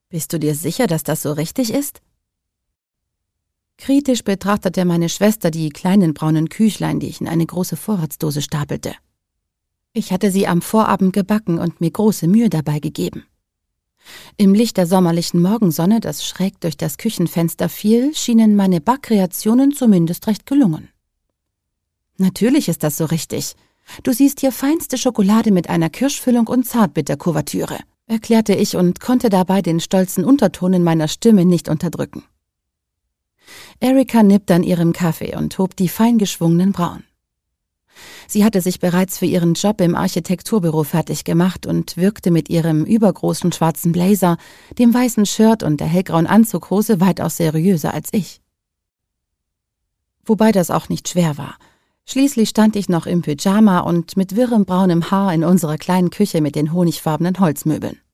Bist du dir sicher, dass das so richtig ist? Kritisch betrachtete meine Schwester die kleinen braunen Küchlein, die ich in eine große Vorratsdose stapelte. Ich hatte sie am Vorabend gebacken und mir große Mühe dabei gegeben. Im Licht der sommerlichen Morgensonne, das schräg durch das Küchenfenster fiel, schienen meine Backkreationen zumindest recht gelungen. Natürlich ist das so richtig. Du siehst hier feinste Schokolade mit einer Kirschfüllung und Zartbitterkuvertüre, erklärte ich und konnte dabei den stolzen Unterton in meiner Stimme nicht unterdrücken. Erika nippte an ihrem Kaffee und hob die fein geschwungenen Brauen. Sie hatte sich bereits für ihren Job im Architekturbüro fertig gemacht und wirkte mit ihrem übergroßen schwarzen Blazer, dem weißen Shirt und der hellgrauen Anzughose weitaus seriöser als ich. Wobei das auch nicht schwer war. Schließlich stand ich noch im Pyjama und mit wirrem braunem Haar in unserer kleinen Küche mit den honigfarbenen Holzmöbeln.